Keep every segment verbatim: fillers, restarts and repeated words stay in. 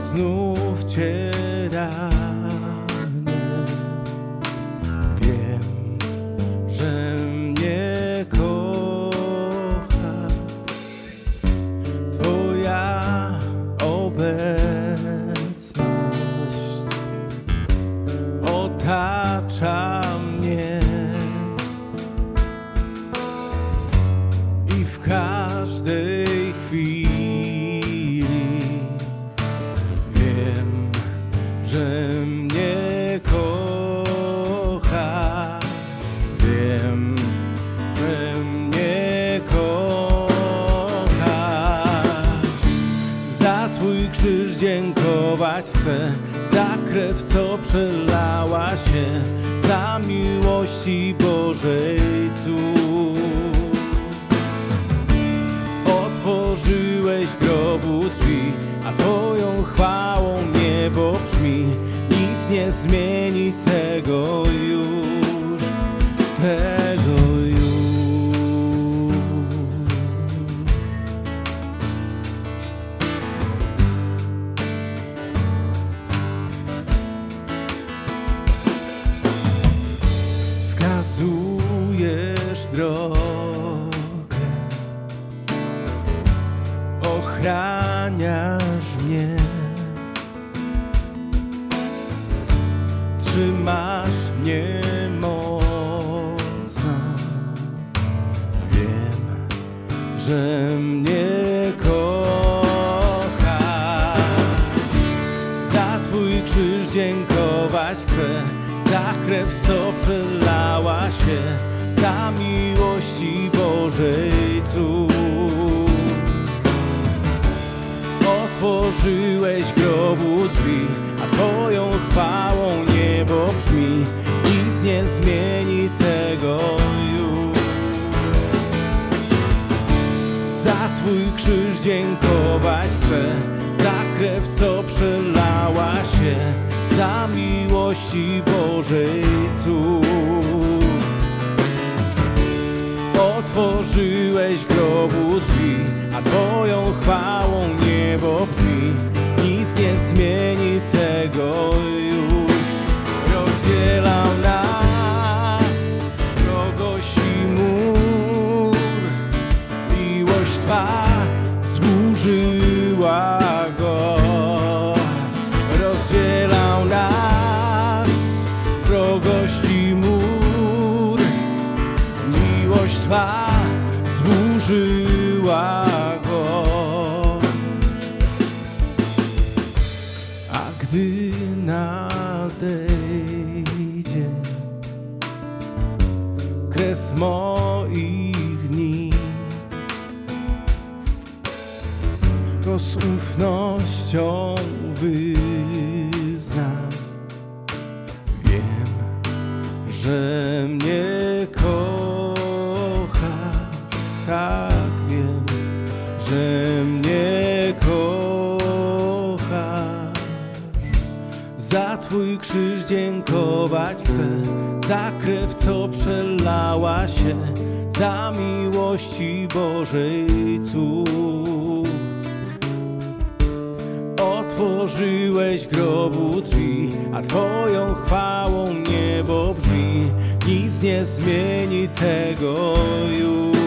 znów Cię ranię. Wiem, że mnie kochasz. Twoja obecność otacza mnie i w każdej chwili wiem, że mnie kochasz. Wiem, że mnie kochasz. Za Twój krzyż dziękować chcę, za krew, co przelała się, za miłości Bożej cud. Otworzyłeś grobu drzwi, a Twoją chwałą niebo brzmi. Nic nie zmieni tego już, tego już. Wskazujesz drogę, ochraniasz mnie, trzymasz mnie mocno. Wiem, że mnie kochasz. Za Twój krzyż dziękować chcę, za krew, co przelała się, za miłości Bożej cud. Otworzyłeś grobu drzwi, a Twoją chwałą niebo brzmi. Nic nie zmieni tego już. Za Twój krzyż dziękować chcę, za krew, co przelała się, za miłości Bożej cud. Otworzyłeś grobu drzwi, a Twoją chwałą niebo brzmi. Nic nie zmieni tego już. Rozdzielał nas wrogość i mur. Miłość Twa zburzyła go. Rozdzielał nas wrogość i mur. Miłość Twa zburzyła go. A gdy nadejdzie kres moich dni, to z ufnością wyznam. Wiem, że mnie kochasz. Tak, wiem, że mnie kochasz. Za Twój krzyż dziękować chcę, za krew, co przelała się, za miłości Bożej cud. Otworzyłeś grobu drzwi, a Twoją chwałą niebo brzmi. Nic nie zmieni tego już.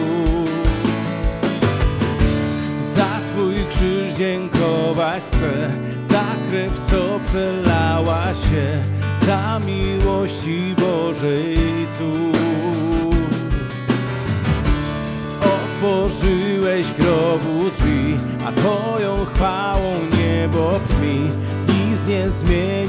Za Twój krzyż dziękować chcę, za krew, co przelała się, za miłości Bożej cud. Otworzyłeś grobu drzwi, a Twoją chwałą niebo brzmi. Nic nie zmieni